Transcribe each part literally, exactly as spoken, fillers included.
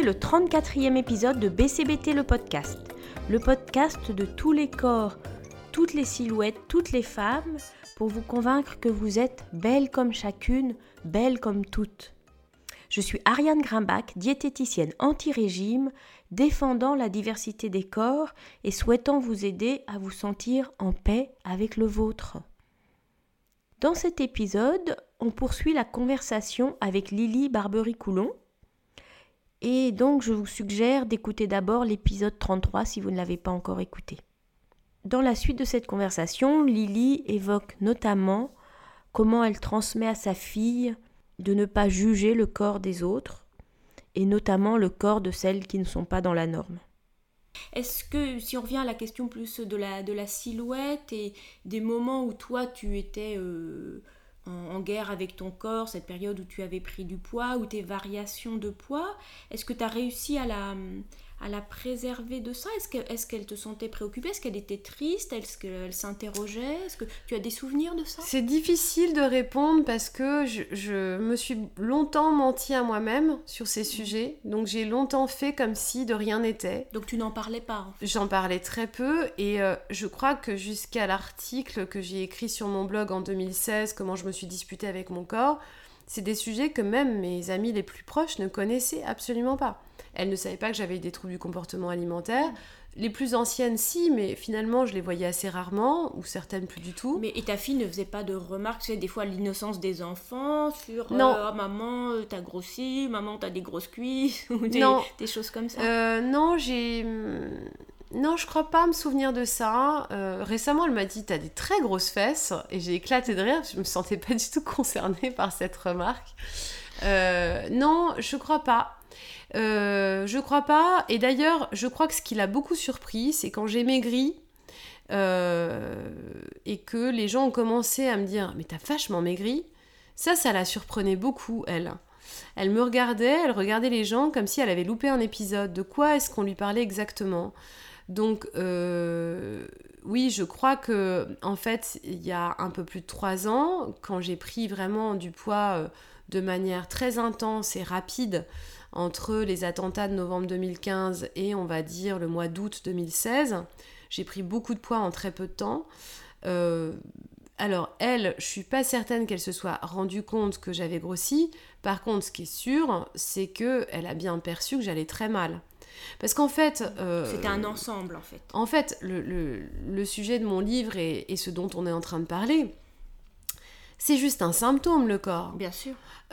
le trente-quatrième épisode de B C B T le podcast. Le podcast de tous les corps, toutes les silhouettes, toutes les femmes, pour vous convaincre que vous êtes belles comme chacune, belles comme toutes. Je suis Ariane Grimbach, diététicienne anti-régime, défendant la diversité des corps et souhaitant vous aider à vous sentir en paix avec le vôtre. Dans cet épisode, on poursuit la conversation avec Lily Barbery-Coulon. Et donc, je vous suggère d'écouter d'abord l'épisode trente-trois si vous ne l'avez pas encore écouté. Dans la suite de cette conversation, Lily évoque notamment comment elle transmet à sa fille de ne pas juger le corps des autres, et notamment le corps de celles qui ne sont pas dans la norme. Est-ce que, si on revient à la question plus de la, de la silhouette et des moments où toi tu étais euh, en, en guerre avec ton corps, cette période où tu avais pris du poids, ou tes variations de poids, est-ce que tu as réussi à la, à la préserver de ça ? Est-ce, que, est-ce qu'elle te sentait préoccupée ? Est-ce qu'elle était triste ? Est-ce qu'elle s'interrogeait ? Est-ce que tu as des souvenirs de ça ? C'est difficile de répondre parce que je, je me suis longtemps menti à moi-même sur ces sujets. Donc j'ai longtemps fait comme si de rien n'était. Donc tu n'en parlais pas en fait. J'en parlais très peu et euh, je crois que jusqu'à l'article que j'ai écrit sur mon blog en deux mille seize, comment je me suis disputée avec mon corps, c'est des sujets que même mes amies les plus proches ne connaissaient absolument pas. Elles ne savaient pas que j'avais des troubles du comportement alimentaire. Les plus anciennes, si, mais finalement, je les voyais assez rarement, ou certaines plus du tout. Mais et ta fille ne faisait pas de remarques, tu sais, des fois l'innocence des enfants sur non. Euh, oh, maman, t'as grossi, maman, t'as des grosses cuisses, ou des, non. des choses comme ça. Euh, non, j'ai... Non, je crois pas me souvenir de ça. Euh, récemment, elle m'a dit « T'as des très grosses fesses » et j'ai éclaté de rire, je me sentais pas du tout concernée par cette remarque. Euh, non, je crois pas. Euh, je crois pas, et d'ailleurs je crois que ce qui l'a beaucoup surpris, c'est quand j'ai maigri euh, et que les gens ont commencé à me dire mais t'as vachement maigri, ça ça la surprenait beaucoup. Elle elle me regardait, elle regardait les gens comme si elle avait loupé un épisode. De quoi est-ce qu'on lui parlait exactement? Donc euh, oui, je crois que en fait il y a un peu plus de trois ans, quand j'ai pris vraiment du poids euh, de manière très intense et rapide entre les attentats de novembre deux mille quinze et on va dire le mois d'août deux mille seize, j'ai pris beaucoup de poids en très peu de temps. Euh, alors elle, je suis pas certaine qu'elle se soit rendue compte que j'avais grossi. Par contre, ce qui est sûr, c'est qu'elle a bien perçu que j'allais très mal. Parce qu'en fait... Euh, C'était un ensemble en fait. En fait, le, le, le sujet de mon livre et, et ce dont on est en train de parler, c'est juste un symptôme, le corps. Bien sûr.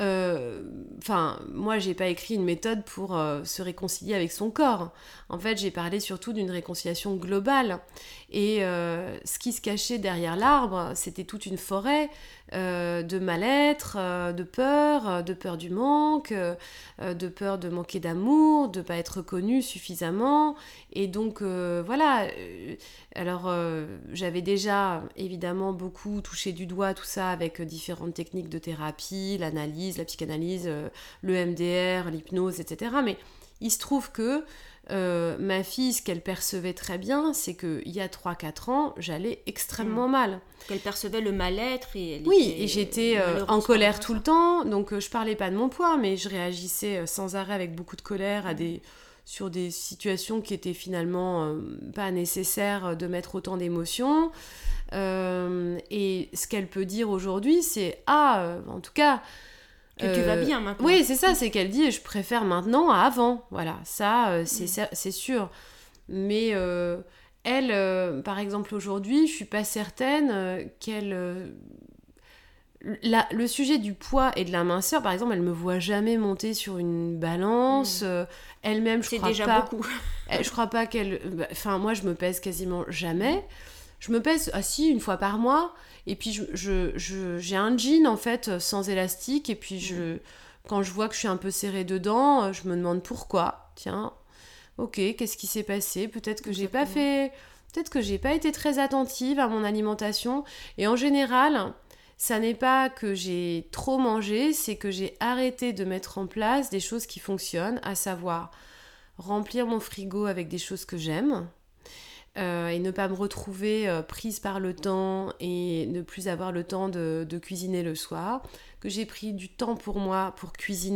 Enfin, euh, moi, j'ai pas écrit une méthode pour euh, se réconcilier avec son corps. En fait, j'ai parlé surtout d'une réconciliation globale. Et euh, ce qui se cachait derrière l'arbre, c'était toute une forêt euh, de mal-être, euh, de peur, de peur du manque, euh, de peur de manquer d'amour, de pas être reconnue suffisamment. Et donc, euh, voilà. Alors, euh, j'avais déjà, évidemment, beaucoup touché du doigt tout ça avec différentes techniques de thérapie, l'analyse, la psychanalyse, euh, le M D R, l'hypnose, et cetera. Mais il se trouve que euh, ma fille, ce qu'elle percevait très bien, c'est qu'il y a trois à quatre ans, j'allais extrêmement mmh. mal. Qu'elle percevait le mal-être et elle Oui, était et j'étais euh, en colère tout le temps, donc euh, je parlais pas de mon poids, mais je réagissais euh, sans arrêt avec beaucoup de colère à des... sur des situations qui étaient finalement euh, pas nécessaires de mettre autant d'émotions. Euh, et ce qu'elle peut dire aujourd'hui, c'est « Ah, euh, en tout cas... » Que euh, tu vas bien maintenant. Oui, c'est ça, c'est qu'elle dit « Je préfère maintenant à avant. » Voilà, ça, euh, c'est, mm. c'est sûr. Mais euh, elle, euh, par exemple, aujourd'hui, je suis pas certaine euh, qu'elle... Euh, La, le sujet du poids et de la minceur, par exemple, elle me voit jamais monter sur une balance. Mmh. Euh, elle-même, je c'est crois déjà pas. beaucoup. elle, je crois pas qu'elle. Enfin, moi, je me pèse quasiment jamais. Je me pèse, ah si, une fois par mois. Et puis, je, je, je, j'ai un jean, en fait, sans élastique. Et puis, je, mmh. quand je vois que je suis un peu serrée dedans, je me demande pourquoi. Tiens, ok, qu'est-ce qui s'est passé ? Peut-être que j'ai pas fait. Peut-être que j'ai pas été très attentive à mon alimentation. Et en général. Ça n'est pas que j'ai trop mangé, c'est que j'ai arrêté de mettre en place des choses qui fonctionnent, à savoir remplir mon frigo avec des choses que j'aime euh, et ne pas me retrouver euh, prise par le temps et ne plus avoir le temps de, de cuisiner le soir, que j'ai pris du temps pour moi pour cuisiner.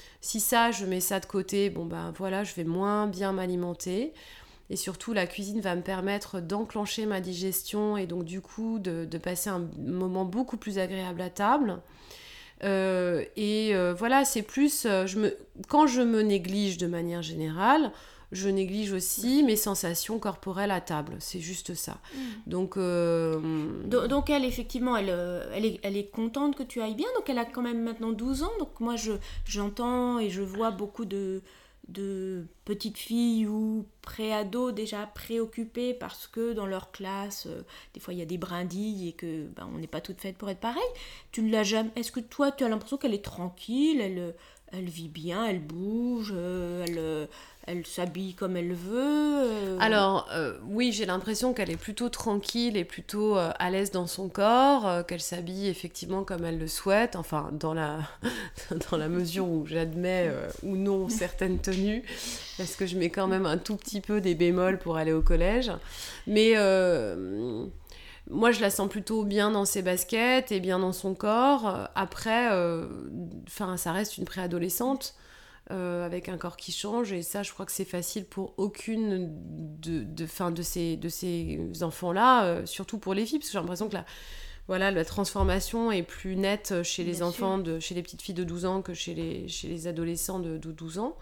si ça, je mets ça de côté, bon ben voilà, je vais moins bien m'alimenter. Et surtout, la cuisine va me permettre d'enclencher ma digestion et donc du coup de, de passer un moment beaucoup plus agréable à table. Euh, et euh, voilà, c'est plus... Euh, je me, quand je me néglige de manière générale, je néglige aussi mes sensations corporelles à table. C'est juste ça. Mmh. Donc, euh... donc, donc elle, effectivement, elle, elle, est, elle est contente que tu ailles bien. Donc elle a quand même maintenant douze ans. Donc moi, je, j'entends et je vois beaucoup de... de petites filles ou pré-ados déjà préoccupées parce que dans leur classe, euh, des fois il y a des brindilles et que ben, on n'est pas toutes faites pour être pareil. Tu ne l'as jamais... Est-ce que toi, tu as l'impression qu'elle est tranquille, elle, elle vit bien, elle bouge, euh, elle, elle s'habille comme elle veut euh... Alors, euh, oui, j'ai l'impression qu'elle est plutôt tranquille et plutôt euh, à l'aise dans son corps, euh, qu'elle s'habille effectivement comme elle le souhaite, enfin, dans la, dans la mesure où j'admets euh, ou non certaines tenues, parce que je mets quand même un tout petit peu des bémols pour aller au collège. Mais euh, moi, je la sens plutôt bien dans ses baskets et bien dans son corps. Après, euh, ça reste une préadolescente. Euh, avec un corps qui change, et ça je crois que c'est facile pour aucune de, de, fin, de, ces, de ces enfants-là, euh, surtout pour les filles, parce que j'ai l'impression que la, voilà, la transformation est plus nette chez les Bien enfants, de, chez les petites filles de douze ans que chez les, chez les adolescents de, de douze ans.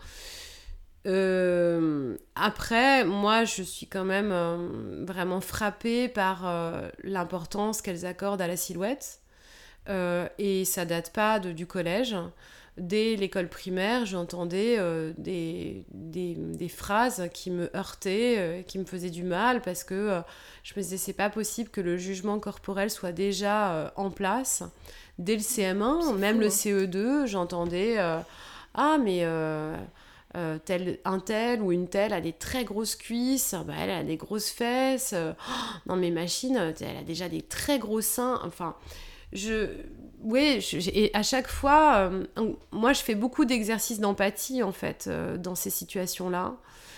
Euh, après, moi je suis quand même euh, vraiment frappée par euh, l'importance qu'elles accordent à la silhouette, euh, et ça date pas de, du collège. Dès l'école primaire, j'entendais euh, des, des, des phrases qui me heurtaient, euh, qui me faisaient du mal, parce que euh, je me disais, c'est pas possible que le jugement corporel soit déjà euh, en place. Dès le C M un, c'est même fou, le hein. C E deux, j'entendais euh, « Ah, mais euh, euh, tel, un tel ou une telle a des très grosses cuisses, bah, elle a des grosses fesses, euh, oh, non mais machine, elle a déjà des très gros seins. » Enfin, je... Oui, je, et à chaque fois, euh, moi je fais beaucoup d'exercices d'empathie en fait euh, dans ces situations-là.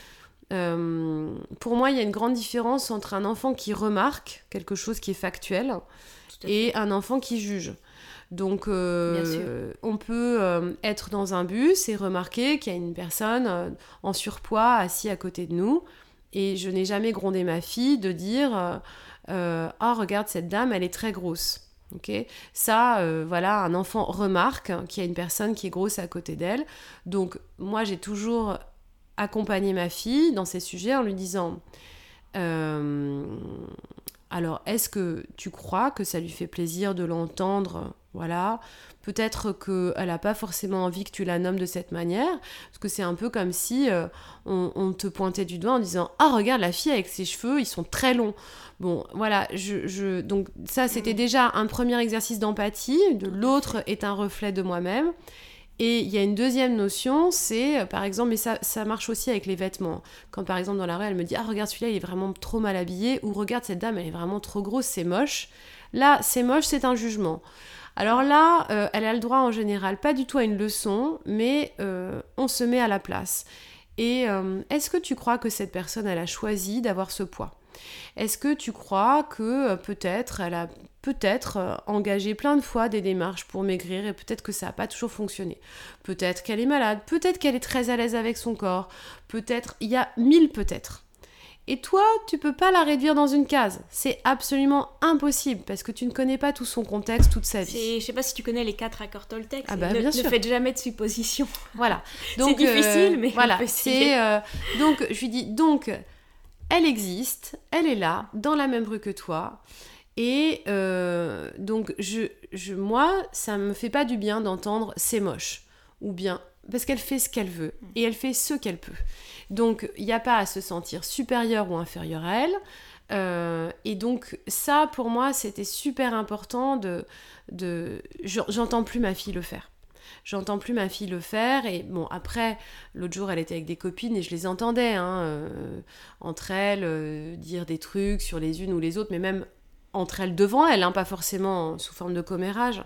Euh, pour moi, il y a une grande différence entre un enfant qui remarque quelque chose qui est factuel et un enfant qui juge. Donc, euh, on peut euh, être dans un bus et remarquer qu'il y a une personne euh, en surpoids assise à côté de nous, et je n'ai jamais grondé ma fille de dire euh, euh, « Ah, regarde, cette dame, elle est très grosse ». Okay. Ça, euh, voilà, un enfant remarque qu'il y a une personne qui est grosse à côté d'elle. Donc, moi, j'ai toujours accompagné ma fille dans ces sujets en lui disant euh, alors, est-ce que tu crois que ça lui fait plaisir de l'entendre ? Voilà. Peut-être qu'elle n'a pas forcément envie que tu la nommes de cette manière, parce que c'est un peu comme si euh, on, on te pointait du doigt en disant « Ah, regarde, la fille avec ses cheveux, ils sont très longs ». Bon, voilà, je, je, donc ça, c'était déjà un premier exercice d'empathie. De l'autre est un reflet de moi-même. Et il y a une deuxième notion, c'est, par exemple, mais ça, ça marche aussi avec les vêtements. Quand, par exemple, dans la rue, elle me dit « Ah, regarde, celui-là, il est vraiment trop mal habillé » ou « Regarde, cette dame, elle est vraiment trop grosse, c'est moche ». Là, c'est moche, c'est un jugement. Alors là, euh, elle a le droit, en général, pas du tout à une leçon, mais euh, on se met à la place. Et euh, est-ce que tu crois que cette personne, elle a choisi d'avoir ce poids ? Est-ce que tu crois que euh, peut-être elle a peut-être euh, engagé plein de fois des démarches pour maigrir et peut-être que ça n'a pas toujours fonctionné. Peut-être qu'elle est malade, peut-être qu'elle est très à l'aise avec son corps, peut-être, il y a mille peut-être. Et toi, tu peux pas la réduire dans une case. C'est absolument impossible parce que tu ne connais pas tout son contexte, toute sa vie. C'est, je sais pas si tu connais les quatre accords Toltec. Ah bah, ne, bien ne sûr. faites jamais de suppositions. Voilà. Donc, c'est difficile, euh, mais voilà. on peut essayer. C'est, euh, donc, je lui dis, donc, elle existe, elle est là, dans la même rue que toi. Et euh, donc, je, je, moi, ça me fait pas du bien d'entendre « c'est moche » ou bien parce qu'elle fait ce qu'elle veut et elle fait ce qu'elle peut. Donc, il n'y a pas à se sentir supérieur ou inférieur à elle. Euh, et donc, ça, pour moi, c'était super important de... de j'entends plus ma fille le faire. J'entends plus ma fille le faire. Et bon, après, l'autre jour, elle était avec des copines et je les entendais, hein, euh, entre elles, euh, dire des trucs sur les unes ou les autres, mais même entre elles devant elles, hein, pas forcément sous forme de commérage.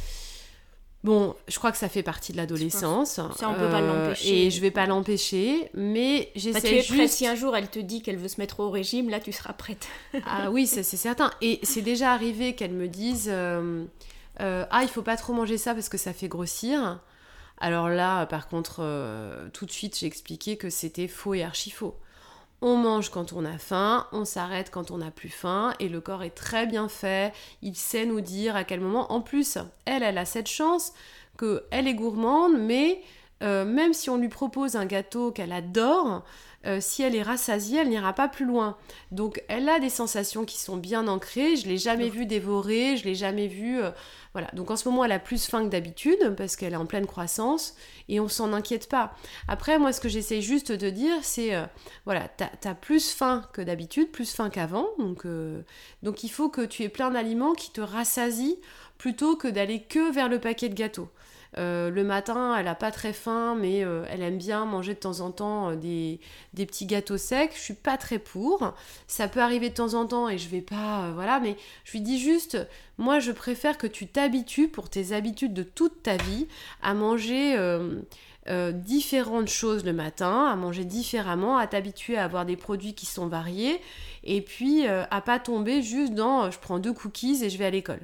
Bon, je crois que ça fait partie de l'adolescence. Ça, on peut euh, pas l'empêcher. Et je vais pas l'empêcher, mais j'essaie bah, tu es juste... prête, si un jour elle te dit qu'elle veut se mettre au régime, là tu seras prête. Ah oui, c'est, c'est certain. Et c'est déjà arrivé qu'elle me dise euh, euh, « Ah, il faut pas trop manger ça parce que ça fait grossir ». Alors là, par contre, euh, tout de suite, j'ai expliqué que c'était faux et archi faux. On mange quand on a faim, on s'arrête quand on n'a plus faim, et le corps est très bien fait, il sait nous dire à quel moment. En plus, elle, elle a cette chance qu'elle est gourmande, mais euh, même si on lui propose un gâteau qu'elle adore, euh, si elle est rassasiée, elle n'ira pas plus loin. Donc elle a des sensations qui sont bien ancrées, je ne l'ai jamais vue dévorer, je ne l'ai jamais vue... Euh, voilà. Donc en ce moment, elle a plus faim que d'habitude, parce qu'elle est en pleine croissance, et on s'en inquiète pas. Après, moi, ce que j'essaie juste de dire, c'est... Euh, voilà, t'as, t'as plus faim que d'habitude, plus faim qu'avant, donc, euh, donc il faut que tu aies plein d'aliments qui te rassasient, plutôt que d'aller que vers le paquet de gâteaux. Euh, le matin, elle a pas très faim, mais euh, elle aime bien manger de temps en temps euh, des, des petits gâteaux secs. Je suis pas très pour. Ça peut arriver de temps en temps et je vais pas... Euh, voilà, mais je lui dis juste, moi je préfère que tu t'habitues pour tes habitudes de toute ta vie à manger... Euh, Euh, différentes choses le matin, à manger différemment, à t'habituer à avoir des produits qui sont variés, et puis euh, à pas tomber juste dans euh, je prends deux cookies et je vais à l'école.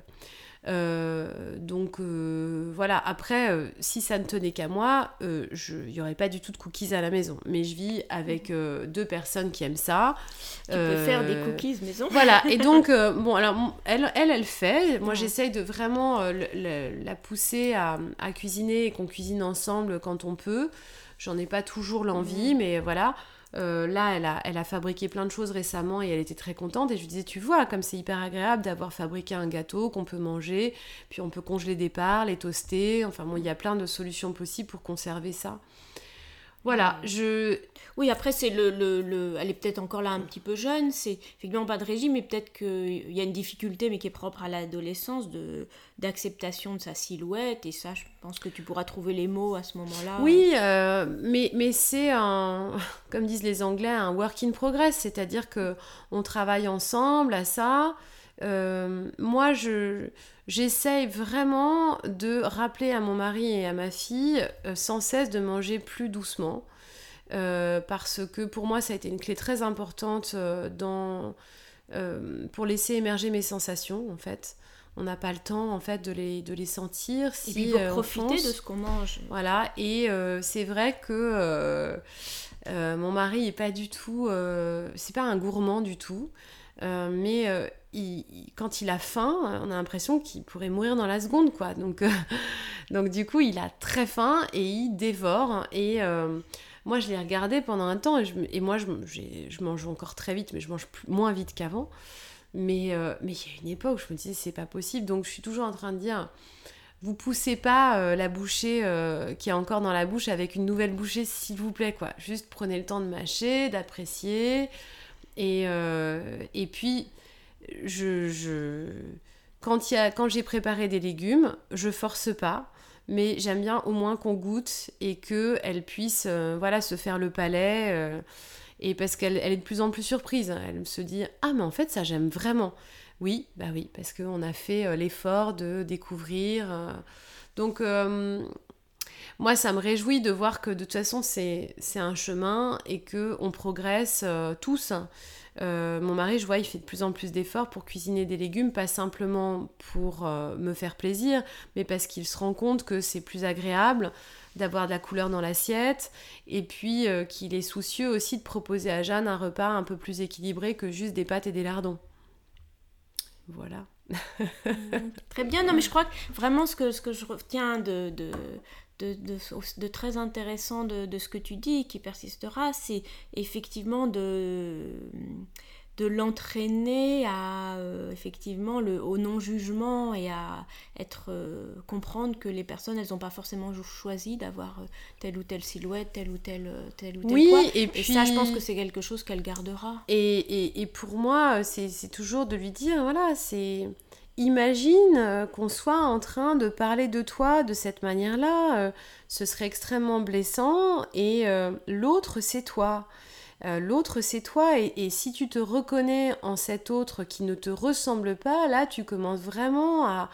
Euh, donc euh, voilà, après euh, si ça ne tenait qu'à moi, il euh, n'y aurait pas du tout de cookies à la maison, mais je vis avec euh, deux personnes qui aiment ça. Tu euh, peux faire des cookies maison. Voilà, et donc euh, bon, alors elle, elle, elle fait, moi ouais. J'essaye de vraiment euh, le, le, la pousser à, à cuisiner et qu'on cuisine ensemble quand on peut. J'en ai pas toujours l'envie, mmh. mais voilà. Euh, là, elle a, elle a fabriqué plein de choses récemment et elle était très contente. Et je lui disais, tu vois, comme c'est hyper agréable d'avoir fabriqué un gâteau qu'on peut manger, puis on peut congeler des parts, les toaster. Enfin bon, il y a plein de solutions possibles pour conserver ça. Voilà, je... Oui, après, c'est le, le, le... elle est peut-être encore là un petit peu jeune, c'est effectivement pas de régime, mais peut-être qu'il y a une difficulté, mais qui est propre à l'adolescence, de... d'acceptation de sa silhouette, et ça, je pense que tu pourras trouver les mots à ce moment-là. Oui, euh, mais, mais c'est un, comme disent les Anglais, un work in progress, c'est-à-dire qu'on travaille ensemble à ça. Euh, moi, je, j'essaye vraiment de rappeler à mon mari et à ma fille euh, sans cesse de manger plus doucement, euh, parce que pour moi, ça a été une clé très importante euh, dans, euh, pour laisser émerger mes sensations, en fait. On n'a pas le temps, en fait, de les, de les sentir. Si, et puis pour euh, profiter de ce qu'on mange. Voilà, et euh, c'est vrai que euh, euh, mon mari est pas du tout... Euh, c'est pas un gourmand du tout. Euh, mais euh, il, il, quand il a faim, on a l'impression qu'il pourrait mourir dans la seconde, quoi. Donc, euh, donc du coup, il a très faim et il dévore. Et euh, moi, je l'ai regardé pendant un temps et, je, et moi, je, j'ai, je mange encore très vite, mais je mange plus, moins vite qu'avant. Mais euh, mais il y a une époque où je me disais, c'est pas possible. Donc, je suis toujours en train de dire, vous poussez pas euh, la bouchée euh, qui est encore dans la bouche avec une nouvelle bouchée, s'il vous plaît, quoi. Juste prenez le temps de mâcher, d'apprécier... Et, euh, et puis, je, je, quand, y a, quand j'ai préparé des légumes, je force pas, mais j'aime bien au moins qu'on goûte et qu'elle puisse euh, voilà, se faire le palais. Euh, et parce qu'elle elle est de plus en plus surprise. Elle se dit « Ah, mais en fait, ça, j'aime vraiment. » Oui, bah oui, parce qu'on a fait euh, l'effort de découvrir. Euh, donc... Euh, moi, ça me réjouit de voir que de toute façon, c'est, c'est un chemin et qu'on progresse euh, tous. Euh, mon mari, je vois, il fait de plus en plus d'efforts pour cuisiner des légumes, pas simplement pour euh, me faire plaisir, mais parce qu'il se rend compte que c'est plus agréable d'avoir de la couleur dans l'assiette et puis euh, qu'il est soucieux aussi de proposer à Jeanne un repas un peu plus équilibré que juste des pâtes et des lardons. Voilà. Très bien, non mais je crois que vraiment ce que, ce que je retiens de... de... De, de, de très intéressant de, de ce que tu dis, qui persistera, c'est effectivement de, de l'entraîner à euh, effectivement le, au non-jugement et à être, euh, comprendre que les personnes, elles n'ont pas forcément choisi d'avoir telle ou telle silhouette, telle ou telle, telle ou telle oui, quoi. Et, et puis... ça, je pense que c'est quelque chose qu'elle gardera. Et, et, et pour moi, c'est, c'est toujours de lui dire, voilà, c'est... Imagine qu'on soit en train de parler de toi de cette manière-là, euh, ce serait extrêmement blessant et euh, l'autre c'est toi. Euh, l'autre c'est toi et, et si tu te reconnais en cet autre qui ne te ressemble pas, là tu commences vraiment à,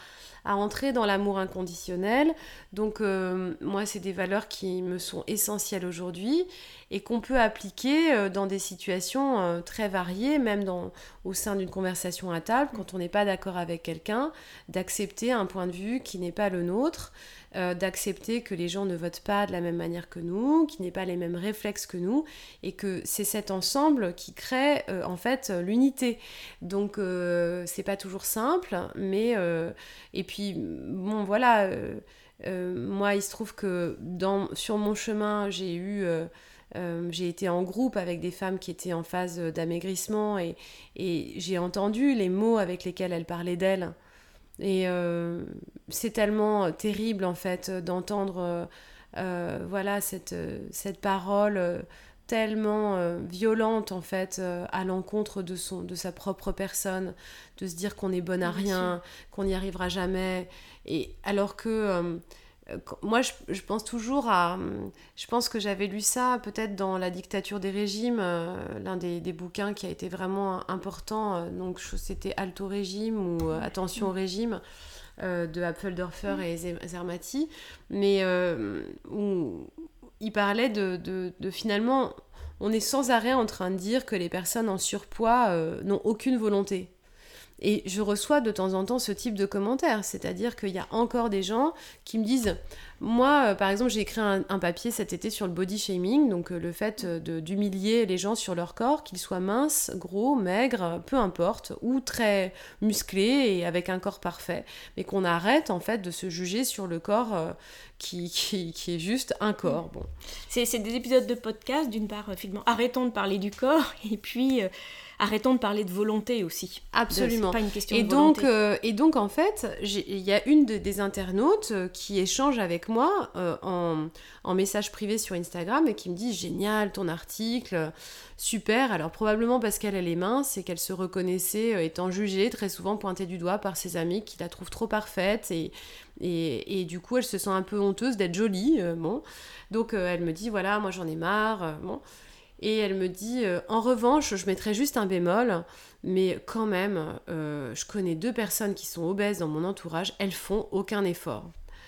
à entrer dans l'amour inconditionnel. Donc euh, moi, c'est des valeurs qui me sont essentielles aujourd'hui et qu'on peut appliquer euh, dans des situations euh, très variées, même dans, au sein d'une conversation à table, quand on n'est pas d'accord avec quelqu'un, d'accepter un point de vue qui n'est pas le nôtre, euh, d'accepter que les gens ne votent pas de la même manière que nous, qu'ils n'aient pas les mêmes réflexes que nous, et que c'est cet ensemble qui crée euh, en fait l'unité. Donc euh, c'est pas toujours simple, mais euh, et puis bon voilà, euh, euh, moi il se trouve que dans, sur mon chemin j'ai eu euh, Euh, j'ai été en groupe avec des femmes qui étaient en phase d'amaigrissement et, et j'ai entendu les mots avec lesquels elles parlaient d'elles. Et euh, c'est tellement terrible en fait d'entendre euh, euh, voilà, cette, cette parole euh, tellement euh, violente en fait euh, à l'encontre de, son, de sa propre personne, de se dire qu'on est bonne à rien, qu'on n'y arrivera jamais. Et alors que... Euh, moi, je, je pense toujours à... Je pense que j'avais lu ça peut-être dans La dictature des régimes, euh, l'un des, des bouquins qui a été vraiment important. Euh, donc, c'était Halte au régime ou euh, Attention au régime euh, de Apfeldorfer et Zermatt. Mais euh, où il parlait de, de, de finalement... On est sans arrêt en train de dire que les personnes en surpoids euh, n'ont aucune volonté. Et je reçois de temps en temps ce type de commentaires, c'est-à-dire qu'il y a encore des gens qui me disent, moi euh, par exemple j'ai écrit un, un papier cet été sur le body shaming, donc euh, le fait de, d'humilier les gens sur leur corps, qu'ils soient minces, gros, maigres, peu importe, ou très musclés et avec un corps parfait, mais qu'on arrête en fait de se juger sur le corps euh, qui, qui, qui est juste un corps. Bon. C'est, c'est des épisodes de podcast, d'une part, finalement, arrêtons de parler du corps, et puis... Euh... Arrêtons de parler de volonté aussi. Absolument. De, c'est pas une question et de donc, volonté. Euh, et donc, en fait, il y a une de, des internautes euh, qui échange avec moi euh, en, en message privé sur Instagram et qui me dit « Génial, ton article, super ». Alors, probablement parce qu'elle elle est mince et qu'elle se reconnaissait euh, étant jugée, très souvent pointée du doigt par ses amis qui la trouvent trop parfaite. Et, et, et du coup, elle se sent un peu honteuse d'être jolie. Euh, bon. Donc, euh, elle me dit « Voilà, moi, j'en ai marre. Euh, » bon. Et elle me dit, euh, en revanche, je mettrais juste un bémol, mais quand même, euh, je connais deux personnes qui sont obèses dans mon entourage, elles font aucun effort.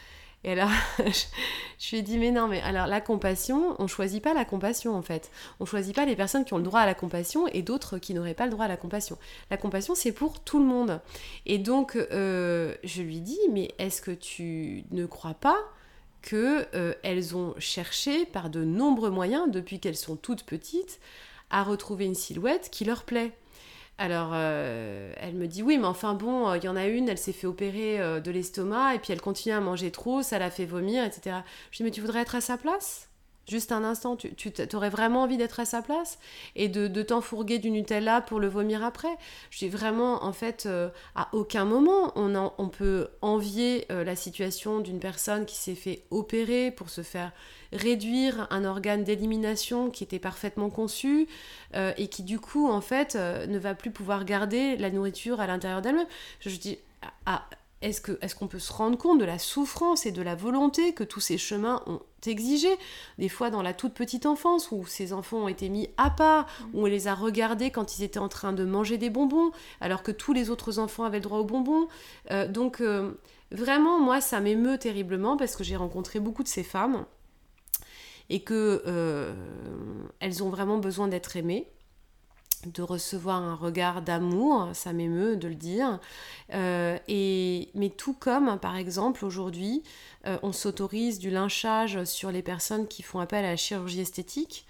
Et là, je, je lui ai dit, mais non, mais alors la compassion, on choisit pas la compassion en fait. On choisit pas les personnes qui ont le droit à la compassion et d'autres qui n'auraient pas le droit à la compassion. La compassion, c'est pour tout le monde. Et donc, euh, je lui dis, mais est-ce que tu ne crois pas qu'elles euh, ont cherché par de nombreux moyens, depuis qu'elles sont toutes petites, à retrouver une silhouette qui leur plaît. Alors, euh, elle me dit, oui, mais enfin bon, il euh, y en a une, elle s'est fait opérer euh, de l'estomac, et puis elle continue à manger trop, ça la fait vomir, et cetera. Je dis, mais tu voudrais être à sa place ? Juste un instant, tu, tu aurais vraiment envie d'être à sa place et de, de t'enfourguer du Nutella pour le vomir après. Je dis vraiment, en fait, euh, à aucun moment on, en, on peut envier euh, la situation d'une personne qui s'est fait opérer pour se faire réduire un organe d'élimination qui était parfaitement conçu euh, et qui du coup, en fait, euh, ne va plus pouvoir garder la nourriture à l'intérieur d'elle-même. Je, je dis... Ah, Est-ce, que, est-ce qu'on peut se rendre compte de la souffrance et de la volonté que tous ces chemins ont exigé, des fois dans la toute petite enfance, où ces enfants ont été mis à part, où on les a regardés quand ils étaient en train de manger des bonbons, alors que tous les autres enfants avaient le droit aux bonbons. Euh, donc, euh, vraiment, moi, ça m'émeut terriblement, parce que j'ai rencontré beaucoup de ces femmes, et qu'elles euh, ont vraiment besoin d'être aimées, de recevoir un regard d'amour, ça m'émeut de le dire, euh, et, mais tout comme, par exemple, aujourd'hui, euh, on s'autorise du lynchage sur les personnes qui font appel à la chirurgie esthétique,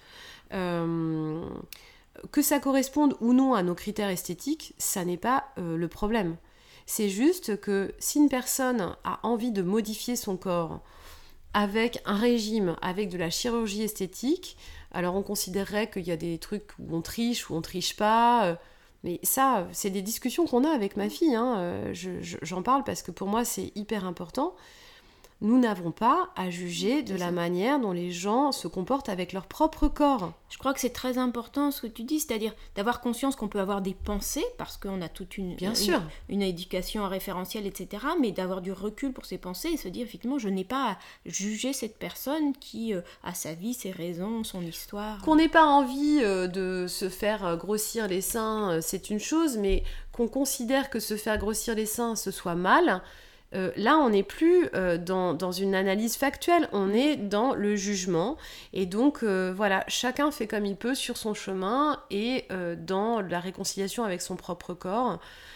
euh, que ça corresponde ou non à nos critères esthétiques, ça n'est pas euh, le problème. C'est juste que si une personne a envie de modifier son corps avec un régime, avec de la chirurgie esthétique, alors on considérerait qu'il y a des trucs où on triche, où on triche pas, euh, mais ça, c'est des discussions qu'on a avec ma fille, hein, euh, je, je, j'en parle parce que pour moi c'est hyper important. Nous n'avons pas à juger de la manière dont les gens se comportent avec leur propre corps. Je crois que c'est très important ce que tu dis, c'est-à-dire d'avoir conscience qu'on peut avoir des pensées, parce qu'on a toute une, Bien une, sûr. une éducation référentielle, et cetera, mais d'avoir du recul pour ces pensées et se dire, effectivement, je n'ai pas à juger cette personne qui euh, a sa vie, ses raisons, son histoire. Qu'on n'ait pas envie euh, de se faire grossir les seins, euh, c'est une chose, mais qu'on considère que se faire grossir les seins, ce soit mal... Euh, là, on n'est plus euh, dans, dans une analyse factuelle, on est dans le jugement. Et donc, euh, voilà, chacun fait comme il peut sur son chemin et euh, dans la réconciliation avec son propre corps.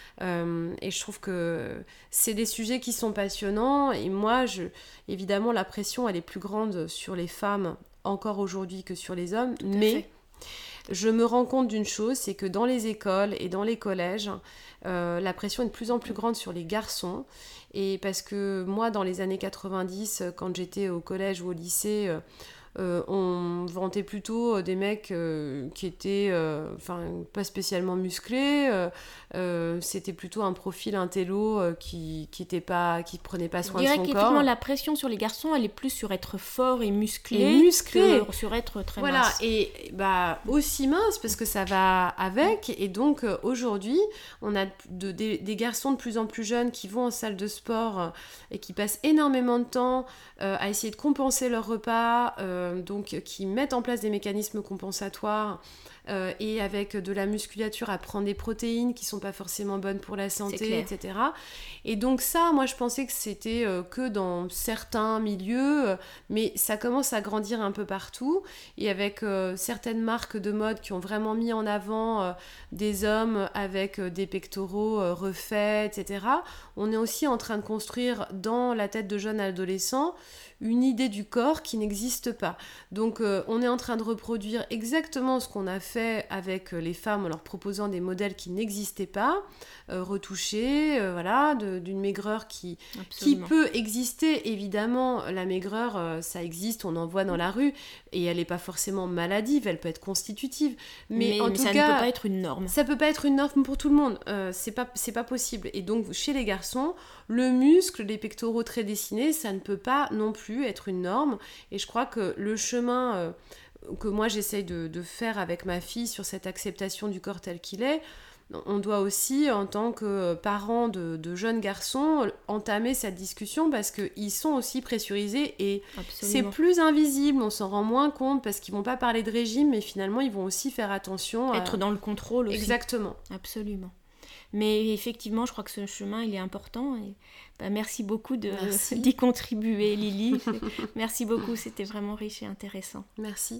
Euh, et je trouve que c'est des sujets qui sont passionnants. Et moi, je, évidemment, la pression, elle est plus grande sur les femmes encore aujourd'hui que sur les hommes. Tout à mais fait. je me rends compte d'une chose, c'est que dans les écoles et dans les collèges, euh, la pression est de plus en plus grande sur les garçons. Et parce que moi, dans les années quatre-vingt-dix, quand j'étais au collège ou au lycée, euh, euh, on vantait plutôt des mecs euh, qui étaient enfin euh, pas spécialement musclés. Euh, euh, c'était plutôt un profil intello euh, qui qui était pas qui prenait pas soin de son corps. Je dirais qu'effectivement la pression sur les garçons, elle est plus sur être fort et musclé, et musclé. que sur être très voilà, mince. Voilà, et bah aussi mince parce que ça va avec. Et donc euh, aujourd'hui, on a de, de, des garçons de plus en plus jeunes qui vont en salle de sport euh, et qui passent énormément de temps euh, à essayer de compenser leur repas. Euh, donc qui mettent en place des mécanismes compensatoires euh, et avec de la musculature à prendre des protéines qui sont pas forcément bonnes pour la santé, et cetera. Et donc ça, moi je pensais que c'était euh, que dans certains milieux, euh, mais ça commence à grandir un peu partout. Et avec euh, certaines marques de mode qui ont vraiment mis en avant euh, des hommes avec euh, des pectoraux euh, refaits, et cetera. On est aussi en train de construire dans la tête de jeunes adolescents une idée du corps qui n'existe pas. Donc euh, on est en train de reproduire exactement ce qu'on a fait avec euh, les femmes en leur proposant des modèles qui n'existaient pas, euh, retouchés, euh, voilà, de, d'une maigreur qui, qui peut exister. Évidemment, la maigreur, euh, ça existe, on en voit dans la rue, et elle n'est pas forcément maladive, elle peut être constitutive. Mais, mais en mais tout ça cas, ne peut pas être une norme. Ça peut pas être une norme pour tout le monde, euh, c'est pas, c'est pas possible. Et donc chez les garçons, le muscle, les pectoraux très dessinés, ça ne peut pas non plus être une norme. Et je crois que le chemin euh, que moi j'essaye de, de faire avec ma fille sur cette acceptation du corps tel qu'il est, on doit aussi, en tant que parents de, de jeunes garçons, entamer cette discussion parce qu'ils sont aussi pressurisés et Absolument. C'est plus invisible, on s'en rend moins compte parce qu'ils vont pas parler de régime, mais finalement ils vont aussi faire attention à... Être dans le contrôle aussi. Exactement. Absolument. Mais effectivement, je crois que ce chemin, il est important. Et bah, merci beaucoup de, merci. d'y contribuer, Lily. Merci beaucoup, c'était vraiment riche et intéressant. Merci.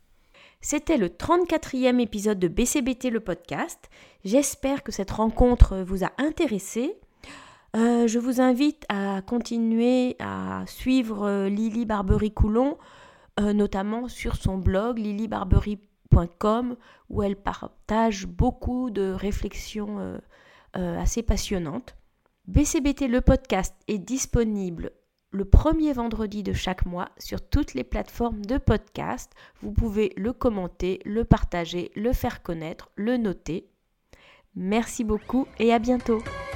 C'était le trente-quatrième épisode de B C B T, le podcast. J'espère que cette rencontre vous a intéressé. Euh, je vous invite à continuer à suivre Lily Barbery-Coulon, euh, notamment sur son blog lily barbery point com, où elle partage beaucoup de réflexions euh, euh, assez passionnantes. B C B T, le podcast, est disponible le premier vendredi de chaque mois sur toutes les plateformes de podcast. Vous pouvez le commenter, le partager, le faire connaître, le noter. Merci beaucoup et à bientôt.